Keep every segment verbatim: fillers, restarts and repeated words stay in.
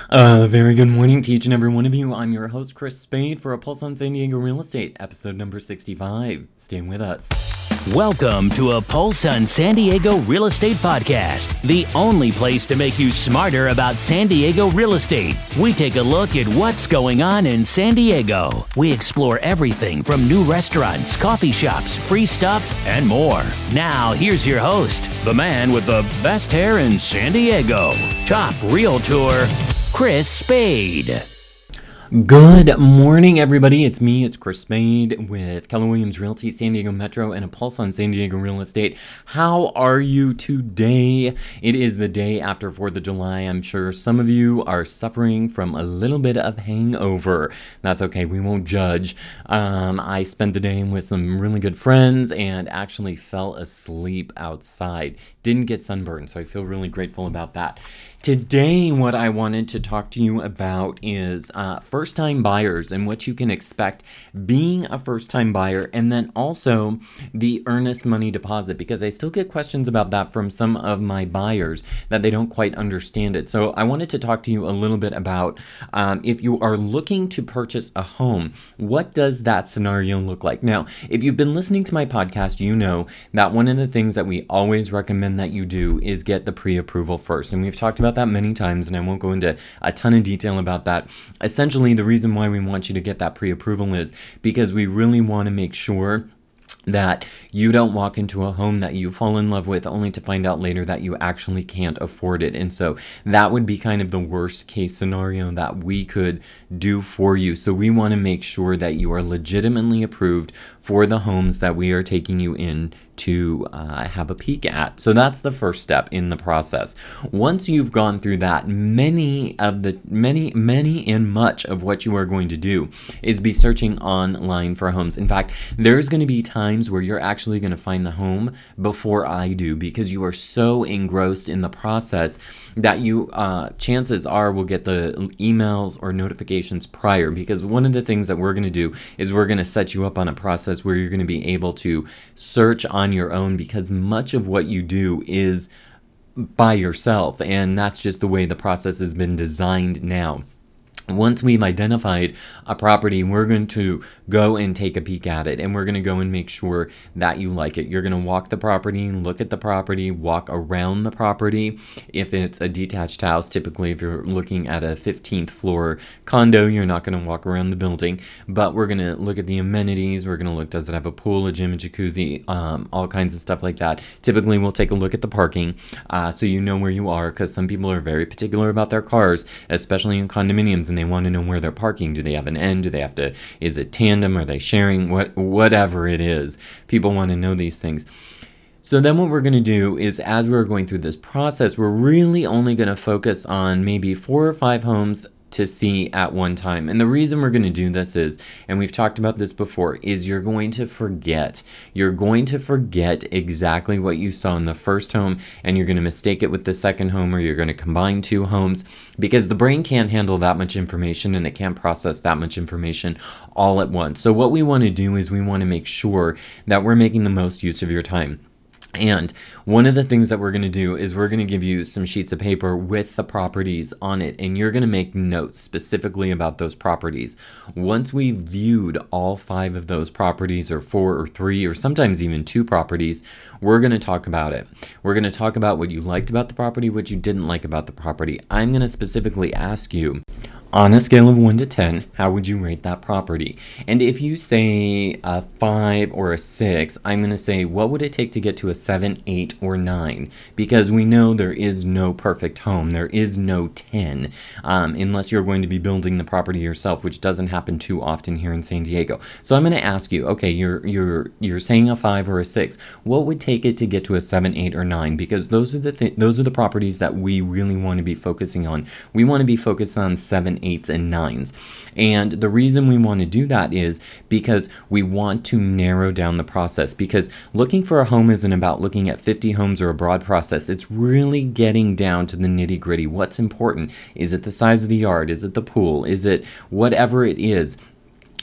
A very good morning to each and every one of you. I'm your host, Chris Spade, for A Pulse on San Diego Real Estate, episode number sixty-five. Stay with us. Welcome to A Pulse on San Diego Real Estate Podcast, the only place to make you smarter about San Diego real estate. We take a look at what's going on in San Diego. We explore everything from new restaurants, coffee shops, free stuff, and more. Now, here's your host, the man with the best hair in San Diego, top realtor, Chris Spade. Good morning, everybody. It's me, it's Chris Spade with Keller Williams Realty, San Diego Metro, and A Pulse on San Diego Real Estate. How are you today? It is the day after fourth of July. I'm sure some of you are suffering from a little bit of hangover. That's okay. We won't judge. Um, I spent the day with some really good friends and actually fell asleep outside. Didn't get sunburned, so I feel really grateful about that. Today, what I wanted to talk to you about is uh, first-time buyers and what you can expect being a first-time buyer, and then also the earnest money deposit, because I still get questions about that from some of my buyers that they don't quite understand it. So I wanted to talk to you a little bit about um, if you are looking to purchase a home, what does that scenario look like? Now, if you've been listening to my podcast, you know that one of the things that we always recommend that you do is get the pre-approval first, and we've talked about that many times, and I won't go into a ton of detail about that. Essentially, the reason why we want you to get that pre-approval is because we really want to make sure that you don't walk into a home that you fall in love with only to find out later that you actually can't afford it. And so that would be kind of the worst case scenario that we could do for you. So we want to make sure that you are legitimately approved for the homes that we are taking you in to uh, have a peek at. So that's the first step in the process. Once you've gone through that, many of the many many and much of what you are going to do is be searching online for homes. In fact, there's going to be times where you're actually going to find the home before I do, because you are so engrossed in the process that you uh, chances are will get the emails or notifications prior, because one of the things that we're going to do is we're going to set you up on a process where you're going to be able to search on your own, because much of what you do is by yourself, and that's just the way the process has been designed now. Once we've identified a property, we're going to go and take a peek at it, and we're going to go and make sure that you like it. You're going to walk the property, look at the property, walk around the property. If it's a detached house, typically if you're looking at a fifteenth floor condo, you're not going to walk around the building, but we're going to look at the amenities. We're going to look, does it have a pool, a gym, a jacuzzi, um, all kinds of stuff like that. Typically, we'll take a look at the parking uh, so you know where you are, because some people are very particular about their cars, especially in condominiums, and they want to know where they're parking. Do they have an end? Do they have to, is it tandem? Are they sharing? What, whatever it is. People want to know these things. So then what we're going to do is, as we're going through this process, we're really only going to focus on maybe four or five homes to see at one time. And the reason we're going to do this is, and we've talked about this before, is you're going to forget. You're going to forget exactly what you saw in the first home, and you're going to mistake it with the second home, or you're going to combine two homes, because the brain can't handle that much information, and it can't process that much information all at once. So what we want to do is we want to make sure that we're making the most use of your time. And one of the things that we're going to do is we're going to give you some sheets of paper with the properties on it, and you're going to make notes specifically about those properties. Once we've viewed all five of those properties, or four or three, or sometimes even two properties, we're going to talk about it. We're going to talk about what you liked about the property, what you didn't like about the property. I'm going to specifically ask you, on a scale of one to ten, how would you rate that property? And if you say a five or a six, I'm going to say, what would it take to get to a seven, eight, or nine? Because we know there is no perfect home. There is no ten, um, unless you're going to be building the property yourself, which doesn't happen too often here in San Diego. So I'm going to ask you, okay, you're you're you're saying a five or a six. What would take it to get to a seven, eight, or nine? Because those are the th- those are the properties that we really want to be focusing on. We want to be focused on seven, eights, and nines. And the reason we want to do that is because we want to narrow down the process, because looking for a home isn't about looking at fifty homes or a broad process. It's really getting down to the nitty gritty. What's important? Is it the size of the yard? Is it the pool? Is it whatever it is?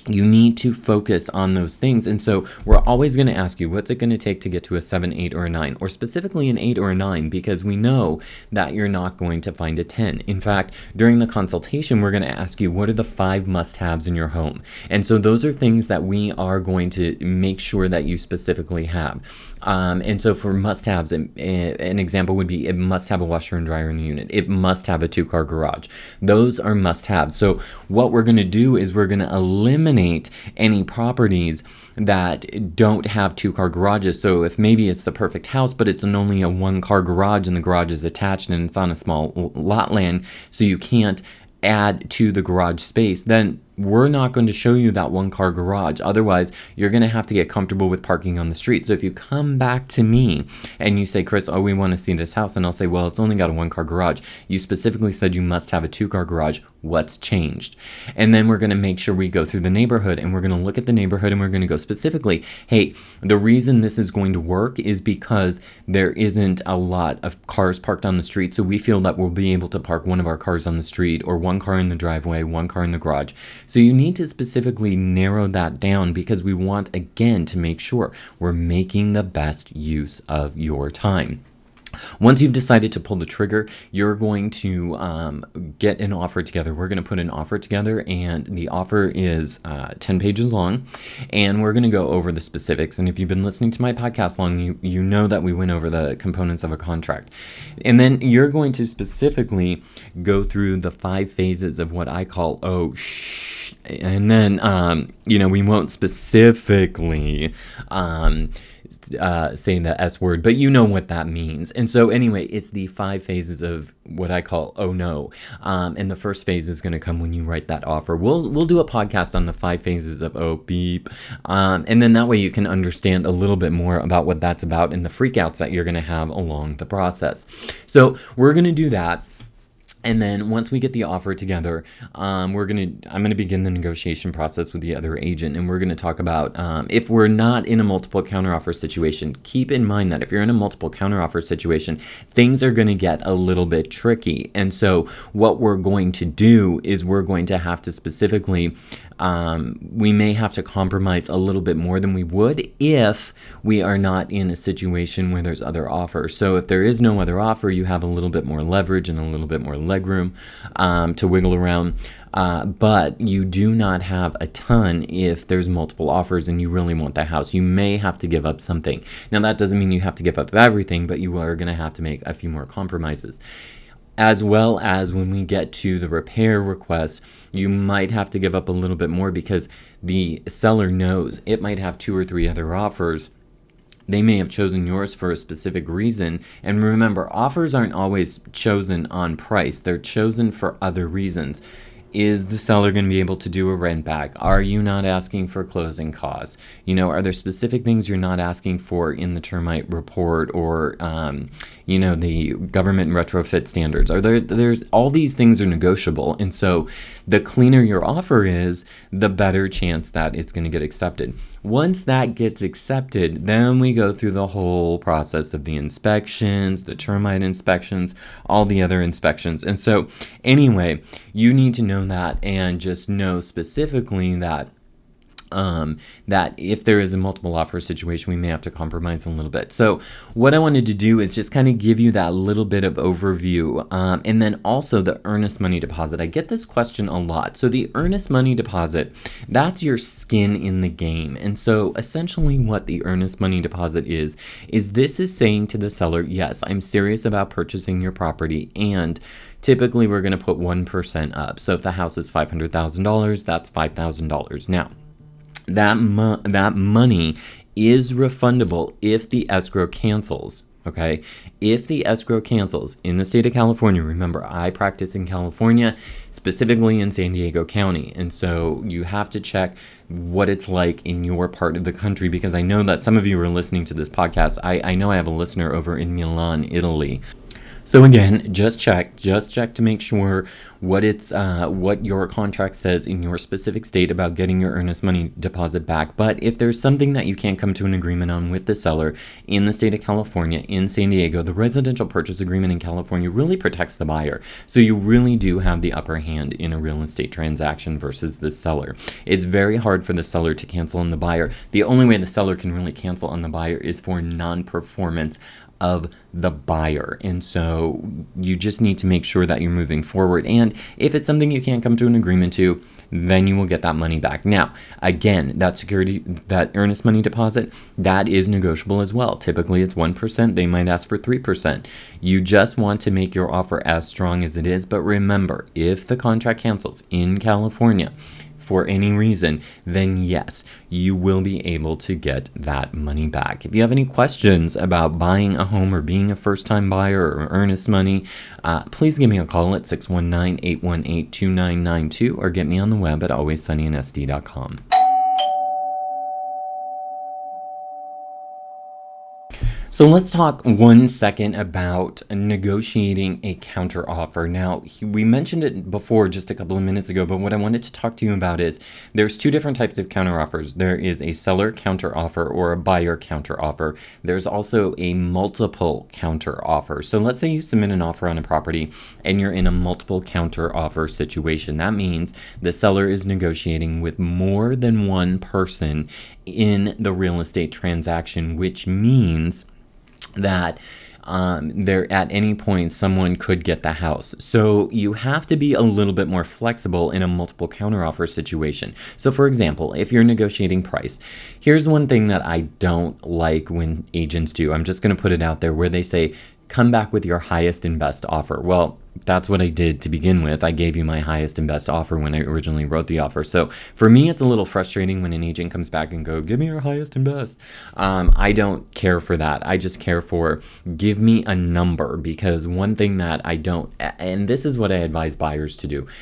You need to focus on those things. And so we're always going to ask you, what's it going to take to get to a seven, eight, or a nine, or specifically an eight or a nine, because we know that you're not going to find a ten. In fact, during the consultation, we're going to ask you, what are the five must-haves in your home? And so those are things that we are going to make sure that you specifically have. Um, and so for must-haves, an example would be it must have a washer and dryer in the unit. It must have a two-car garage. Those are must-haves. So what we're going to do is we're going to eliminate any properties that don't have two-car garages. So if maybe it's the perfect house, but it's an only a one-car garage and the garage is attached and it's on a small lot land, so you can't add to the garage space, then we're not going to show you that one car garage. Otherwise, you're going to have to get comfortable with parking on the street. So if you come back to me and you say, Chris, oh, we want to see this house, and I'll say, well, it's only got a one car garage. You specifically said you must have a two car garage. What's changed? And then we're going to make sure we go through the neighborhood, and we're going to look at the neighborhood, and we're going to go specifically, hey, the reason this is going to work is because there isn't a lot of cars parked on the street. So we feel that we'll be able to park one of our cars on the street, or one car in the driveway, one car in the garage. So you need to specifically narrow that down, because we want, again, to make sure we're making the best use of your time. Once you've decided to pull the trigger, you're going to um, get an offer together. We're going to put an offer together, and the offer is uh, ten pages long, and we're going to go over the specifics. And if you've been listening to my podcast long, you, you know that we went over the components of a contract. And then you're going to specifically go through the five phases of what I call, oh, shh. And then, um, you know, we won't specifically um, uh, say the S word, but you know what that means. And so anyway, it's the five phases of what I call, oh no. Um, and the first phase is going to come when you write that offer. We'll we'll do a podcast on the five phases of oh beep. Um, and then that way you can understand a little bit more about what that's about and the freakouts that you're going to have along the process. So we're going to do that. And then once we get the offer together, um, we're gonna I'm gonna begin the negotiation process with the other agent, and we're gonna talk about um, if we're not in a multiple counteroffer situation. Keep in mind that if you're in a multiple counteroffer situation, things are gonna get a little bit tricky. And so what we're going to do is we're going to have to specifically Um, we may have to compromise a little bit more than we would if we are not in a situation where there's other offers. So if there is no other offer, you have a little bit more leverage and a little bit more legroom um, to wiggle around. Uh, but you do not have a ton if there's multiple offers and you really want the house. You may have to give up something. Now, that doesn't mean you have to give up everything, but you are going to have to make a few more compromises. As well as when we get to the repair request, you might have to give up a little bit more because the seller knows it might have two or three other offers. They may have chosen yours for a specific reason. And remember, offers aren't always chosen on price. They're chosen for other reasons. Is the seller going to be able to do a rent back? Are you not asking for closing costs? You know, are there specific things you're not asking for in the termite report or, um, you know, the government retrofit standards? Are there, there's all these things are negotiable. And so the cleaner your offer is, the better chance that it's going to get accepted. Once that gets accepted, then we go through the whole process of the inspections, the termite inspections, all the other inspections. And so anyway, you need to know that and just know specifically that Um, that if there is a multiple offer situation, we may have to compromise a little bit. So what I wanted to do is just kind of give you that little bit of overview. Um, and then also the earnest money deposit. I get this question a lot. So the earnest money deposit, that's your skin in the game. And so essentially what the earnest money deposit is, is this is saying to the seller, yes, I'm serious about purchasing your property, and typically we're going to put one percent up. So if the house is five hundred thousand dollars, that's five thousand dollars. Now, That mo- that money is refundable if the escrow cancels, okay? If the escrow cancels in the state of California, remember, I practice in California, specifically in San Diego County, and so you have to check what it's like in your part of the country, because I know that some of you are listening to this podcast. I, I know I have a listener over in Milan, Italy. So again, just check, just check to make sure what it's, uh, what your contract says in your specific state about getting your earnest money deposit back. But if there's something that you can't come to an agreement on with the seller in the state of California, in San Diego, the residential purchase agreement in California really protects the buyer. So you really do have the upper hand in a real estate transaction versus the seller. It's very hard for the seller to cancel on the buyer. The only way the seller can really cancel on the buyer is for non-performance of the buyer. And so you just need to make sure that you're moving forward. And if it's something you can't come to an agreement to, then you will get that money back. Now, again, that security, that earnest money deposit, that is negotiable as well. Typically it's one percent. They might ask for three percent. You just want to make your offer as strong as it is. But remember, if the contract cancels in California for any reason, then yes, you will be able to get that money back. If you have any questions about buying a home or being a first-time buyer or earnest money, uh, please give me a call at six one nine, eight one eight, two nine nine two or get me on the web at always sunny in S D dot com. So let's talk one second about negotiating a counteroffer. Now, we mentioned it before just a couple of minutes ago, but what I wanted to talk to you about is there's two different types of counteroffers. There is a seller counteroffer or a buyer counteroffer. There's also a multiple counteroffer. So let's say you submit an offer on a property and you're in a multiple counteroffer situation. That means the seller is negotiating with more than one person in the real estate transaction, which means that um, there at any point someone could get the house. So you have to be a little bit more flexible in a multiple counteroffer situation. So for example, if you're negotiating price, here's one thing that I don't like when agents do. I'm just going to put it out there where they say, come back with your highest and best offer. Well, that's what I did to begin with. I gave you my highest and best offer when I originally wrote the offer. So for me, it's a little frustrating when an agent comes back and go, give me your highest and best. Um, I don't care for that. I just care for give me a number, because one thing that I don't, and this is what I advise buyers to do,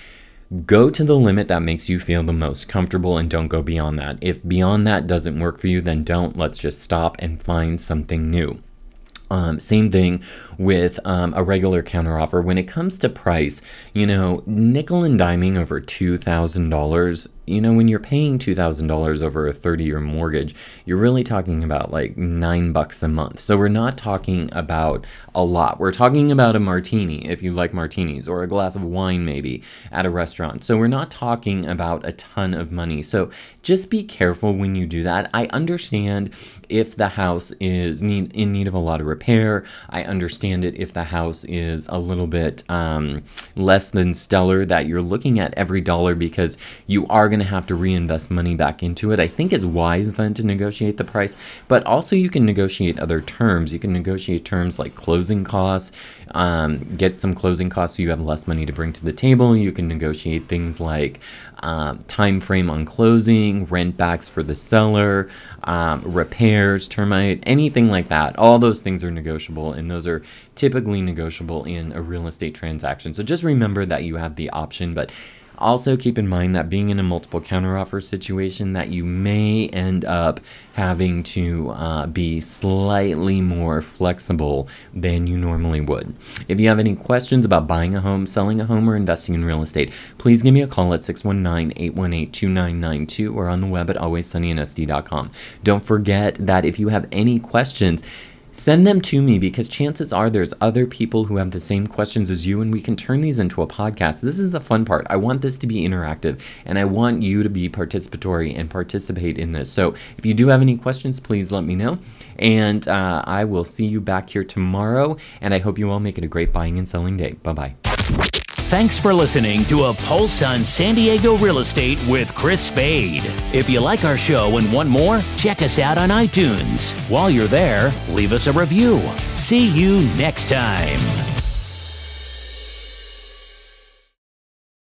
go to the limit that makes you feel the most comfortable and don't go beyond that. If beyond that doesn't work for you, then don't. Let's just stop and find something new. Um, same thing with um, a regular counteroffer. When it comes to price, you know, nickel and diming over two thousand dollars, you know, when you're paying two thousand dollars over a thirty-year mortgage, you're really talking about like nine bucks a month. So we're not talking about a lot. We're talking about a martini, if you like martinis, or a glass of wine maybe at a restaurant. So we're not talking about a ton of money. So just be careful when you do that. I understand if the house is need, in need of a lot of repair. I understand it if the house is a little bit um, less than stellar, that you're looking at every dollar because you are going to have to reinvest money back into it. I think it's wise then to negotiate the price, but also you can negotiate other terms. You can negotiate terms like closing costs, um, get some closing costs so you have less money to bring to the table. You can negotiate things like um, time frame on closing, rent backs for the seller, um, repairs, termite, anything like that. All those things are negotiable, and those are typically negotiable in a real estate transaction. So just remember that you have the option, but also keep in mind that being in a multiple counteroffer situation, that you may end up having to uh, be slightly more flexible than you normally would. If you have any questions about buying a home, selling a home, or investing in real estate, please give me a call at six one nine, eight one eight, two nine nine two or on the web at always sunny in S D dot com. Don't forget that if you have any questions, send them to me, because chances are there's other people who have the same questions as you, and we can turn these into a podcast. This is the fun part. I want this to be interactive, and I want you to be participatory and participate in this. So if you do have any questions, please let me know, and uh, I will see you back here tomorrow, and I hope you all make it a great buying and selling day. Bye-bye. Thanks for listening to A Pulse on San Diego Real Estate with Chris Spade. If you like our show and want more, check us out on iTunes. While you're there, leave us a review. See you next time.